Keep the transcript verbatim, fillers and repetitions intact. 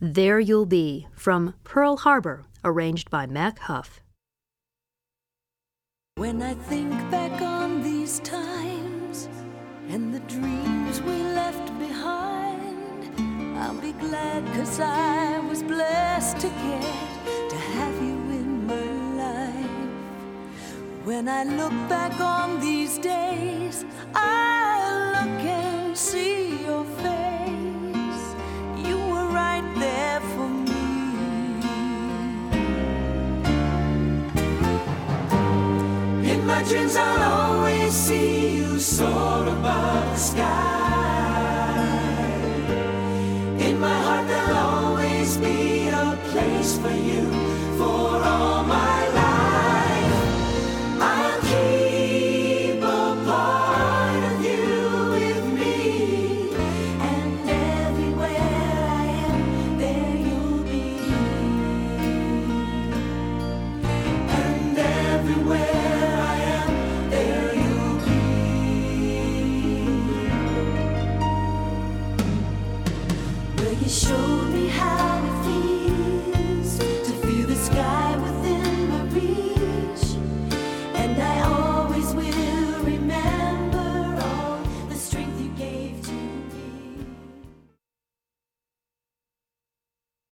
There You'll Be from Pearl Harbor, arranged by Mac Huff. When I think back on these times and the dreams we left behind, I'll be glad 'cause I was blessed to get to have you in my life. When I look back on these days, I look and see your face. You were right there for me. In my dreams I'll always see you soar above the sky. In my heart there'll always be a place for you.